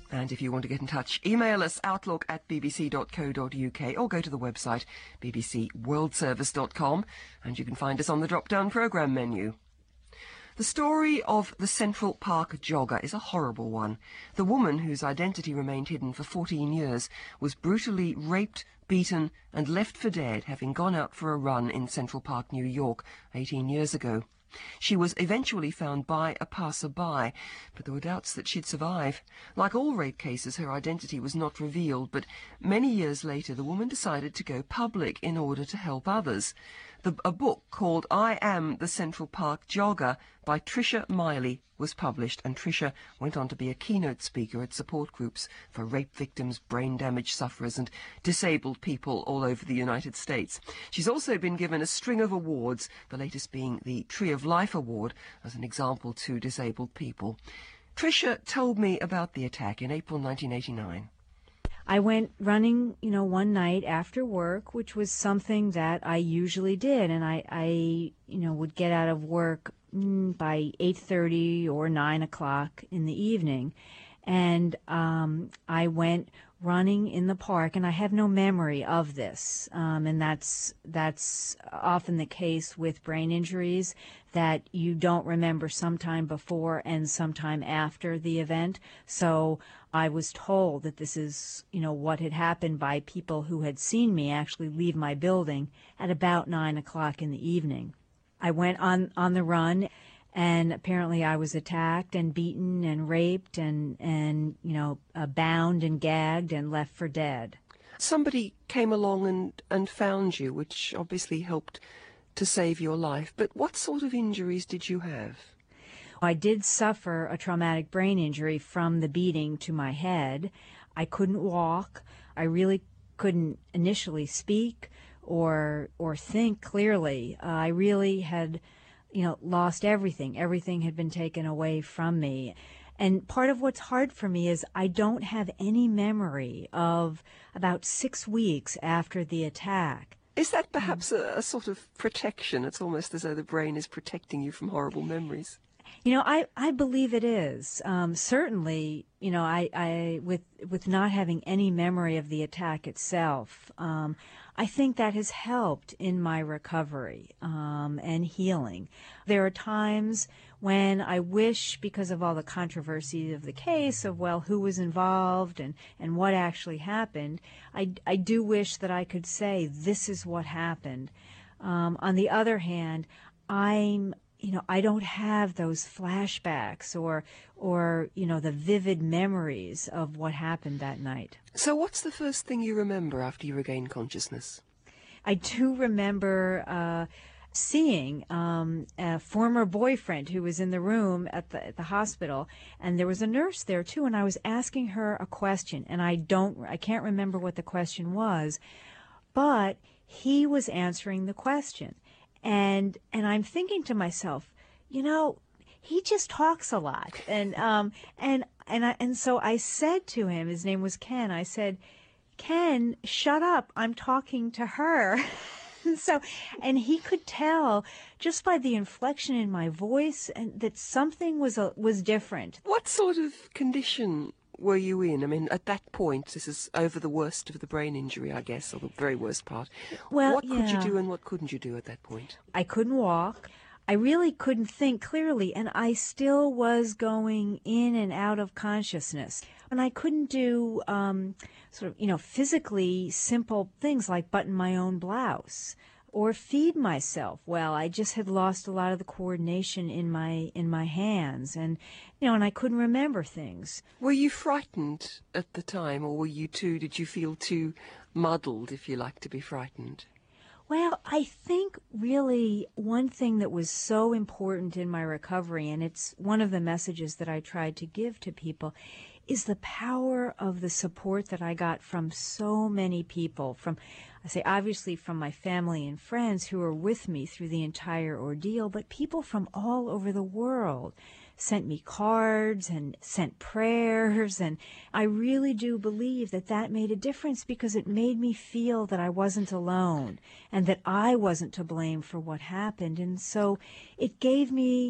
And if you want to get in touch, email us outlook@bbc.co.uk or go to the website bbcworldservice.com, and you can find us on the drop-down programme menu. The story of the Central Park jogger is a horrible one. The woman, whose identity remained hidden for 14 years, was brutally raped, beaten and left for dead, having gone out for a run in Central Park, New York, 18 years ago. She was eventually found by a passerby, but there were doubts that she'd survive. Like all rape cases, her identity was not revealed, but many years later the woman decided to go public in order to help others. A book called I Am the Central Park Jogger by Tricia Miley was published, and Tricia went on to be a keynote speaker at support groups for rape victims, brain damage sufferers and disabled people all over the United States. She's also been given a string of awards, the latest being the Tree of Life Award as an example to disabled people. Tricia told me about the attack in April 1989. I went running, one night after work, which was something that I usually did. And I would get out of work by 8:30 or 9 o'clock in the evening. And I went running in the park, and I have no memory of this. And that's often the case with brain injuries, that you don't remember sometime before and sometime after the event. So I was told that this is, what had happened by people who had seen me actually leave my building at about 9 o'clock in the evening. I went on the run, and apparently I was attacked and beaten and raped and bound and gagged and left for dead. Somebody came along and found you, which obviously helped to save your life. But what sort of injuries did you have? I did suffer a traumatic brain injury from the beating to my head. I couldn't walk. I really couldn't initially speak or think clearly. I really had, lost everything. Everything had been taken away from me. And part of what's hard for me is I don't have any memory of about 6 weeks after the attack. Is that perhaps a sort of protection? It's almost as though the brain is protecting you from horrible memories. I believe it is. Certainly, I with not having any memory of the attack itself, I think that has helped in my recovery and healing. There are times when I wish, because of all the controversy of the case, of, who was involved and what actually happened, I do wish that I could say, this is what happened. On the other hand, I don't have those flashbacks or the vivid memories of what happened that night. So what's the first thing you remember after you regain consciousness? I do remember seeing a former boyfriend who was in the room at the hospital, and there was a nurse there too, and I was asking her a question, and I can't remember what the question was, but he was answering the question. And I'm thinking to myself, he just talks a lot. And so I said to him, his name was Ken, I said, Ken, shut up, I'm talking to her. And he could tell just by the inflection in my voice and that something was different. What sort of condition were you in? I mean, at that point, this is over the worst of the brain injury, I guess, or the very worst part. Well, what could you do and what couldn't you do at that point? I couldn't walk. I really couldn't think clearly, and I still was going in and out of consciousness. And I couldn't do physically simple things like button my own blouse or feed myself well. I just had lost a lot of the coordination in my hands, and I couldn't remember things. Were you frightened at the time, or did you feel too muddled, if you like, to be frightened? Well, I think really one thing that was so important in my recovery, and it's one of the messages that I tried to give to people, is the power of the support that I got from so many people, obviously from my family and friends who were with me through the entire ordeal, but people from all over the world sent me cards and sent prayers, and I really do believe that made a difference because it made me feel that I wasn't alone and that I wasn't to blame for what happened. And so it gave me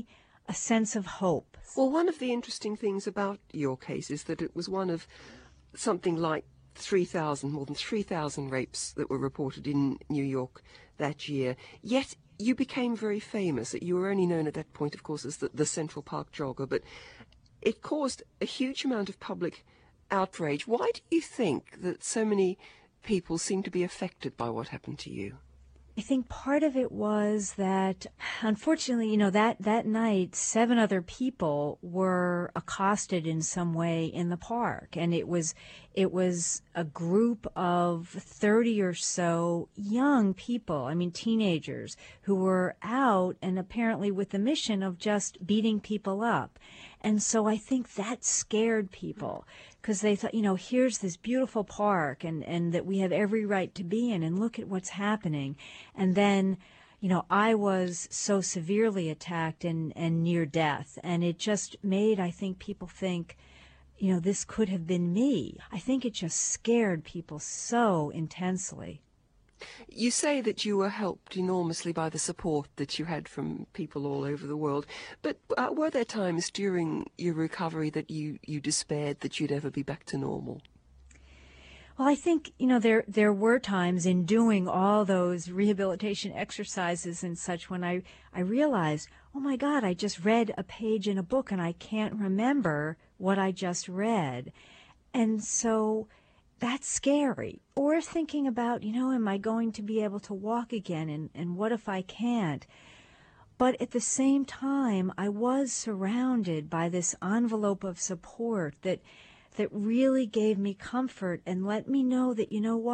a sense of hope. Well, one of the interesting things about your case is that it was one of something like 3,000, more than 3,000 rapes that were reported in New York that year. Yet you became very famous. You were only known at that point, of course, as the Central Park Jogger, but it caused a huge amount of public outrage. Why do you think that so many people seem to be affected by what happened to you? I think part of it was that, unfortunately, that night, 7 other people were accosted in some way in the park. And it was a group of 30 or so young people, teenagers, who were out and apparently with the mission of just beating people up. And so I think that scared people, because they thought, here's this beautiful park and that we have every right to be in, and look at what's happening. And then, I was so severely attacked and near death. And it just made, I think, people think, this could have been me. I think it just scared people so intensely. You say that you were helped enormously by the support that you had from people all over the world, but were there times during your recovery that you despaired that you'd ever be back to normal? Well, I think, there were times in doing all those rehabilitation exercises and such when I realized, oh my God, I just read a page in a book and I can't remember what I just read. And so that's scary. Or thinking about, am I going to be able to walk again, and what if I can't? But at the same time, I was surrounded by this envelope of support that really gave me comfort and let me know that,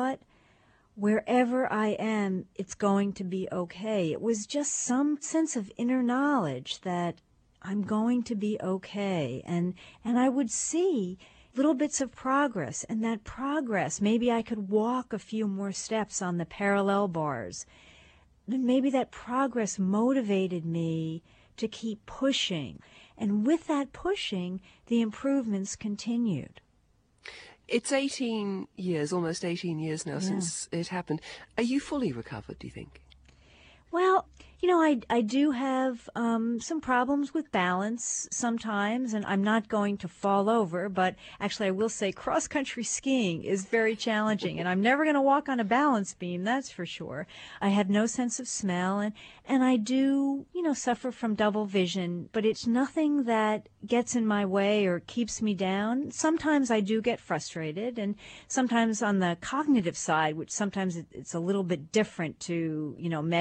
wherever I am, it's going to be okay. It was just some sense of inner knowledge that I'm going to be okay. And I would see little bits of progress, and that progress, maybe I could walk a few more steps on the parallel bars. Then maybe that progress motivated me to keep pushing. And with that pushing, the improvements continued. It's 18 years, almost 18 years now since it happened. Are you fully recovered, do you think? Well, I do have some problems with balance sometimes, and I'm not going to fall over, but actually I will say cross-country skiing is very challenging, and I'm never going to walk on a balance beam, that's for sure. I have no sense of smell, and I do, suffer from double vision, but it's nothing that gets in my way or keeps me down. Sometimes I do get frustrated, and sometimes on the cognitive side, which sometimes it's a little bit different to,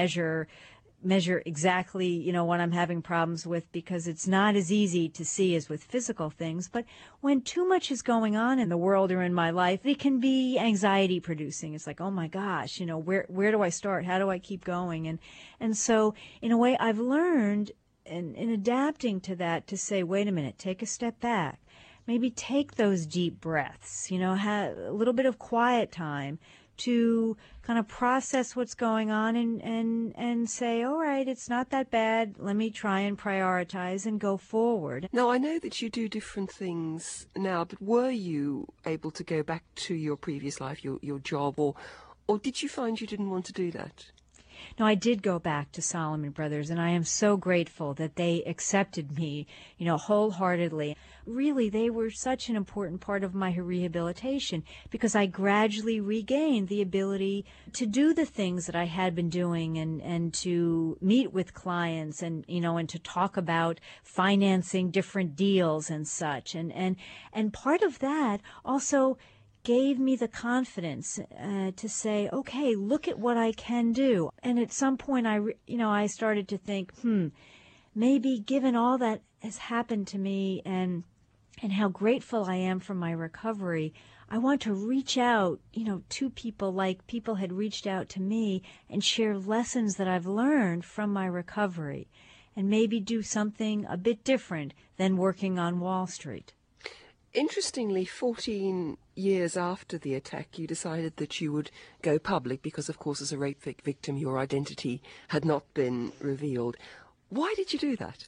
measure exactly, what I'm having problems with, because it's not as easy to see as with physical things. But when too much is going on in the world or in my life, it can be anxiety producing. It's like, oh my gosh, where do I start? How do I keep going? And so in a way I've learned in adapting to that to say, wait a minute, take a step back. Maybe take those deep breaths, have a little bit of quiet time to kind of process what's going on and say, all right, it's not that bad. Let me try and prioritize and go forward. Now, I know that you do different things now, but were you able to go back to your previous life, your job, or did you find you didn't want to do that? No, I did go back to Salomon Brothers, and I am so grateful that they accepted me, wholeheartedly. Really, they were such an important part of my rehabilitation because I gradually regained the ability to do the things that I had been doing and to meet with clients and to talk about financing different deals and such. And part of that also gave me the confidence to say, okay, look at what I can do. And at some point, I started to think, maybe given all that has happened to me and how grateful I am for my recovery, I want to reach out, to people like people had reached out to me and share lessons that I've learned from my recovery and maybe do something a bit different than working on Wall Street. Interestingly, 14 years after the attack, you decided that you would go public because, of course, as a rape victim, your identity had not been revealed. Why did you do that?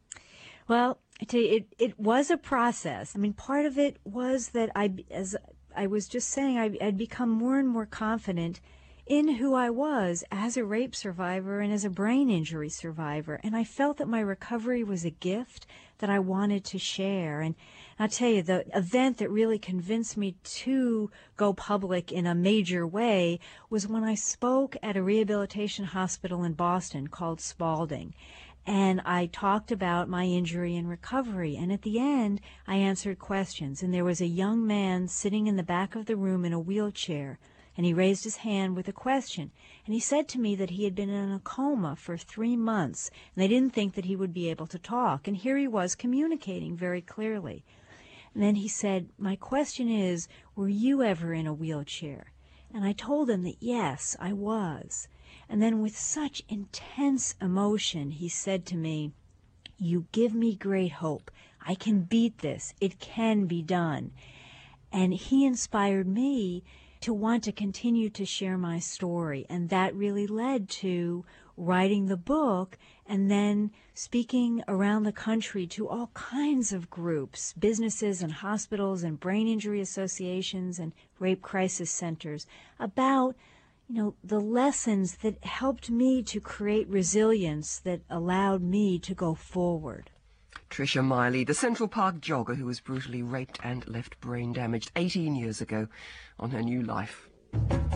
Well, I tell you, it was a process. Part of it was that as I was just saying, I'd become more and more confident in who I was as a rape survivor and as a brain injury survivor. And I felt that my recovery was a gift that I wanted to share. And I'll tell you, the event that really convinced me to go public in a major way was when I spoke at a rehabilitation hospital in Boston called Spalding. And I talked about my injury and recovery. And at the end, I answered questions. And there was a young man sitting in the back of the room in a wheelchair. And he raised his hand with a question. And he said to me that he had been in a coma for 3 months, and they didn't think that he would be able to talk. And here he was communicating very clearly. And then he said, "My question is, were you ever in a wheelchair?" And I told him that yes, I was. And then with such intense emotion, he said to me, "You give me great hope. I can beat this. It can be done." And he inspired me to want to continue to share my story. And that really led to writing the book and then speaking around the country to all kinds of groups, businesses and hospitals and brain injury associations and rape crisis centers about, the lessons that helped me to create resilience that allowed me to go forward. Tricia Miley, the Central Park jogger who was brutally raped and left brain damaged 18 years ago, on her new life.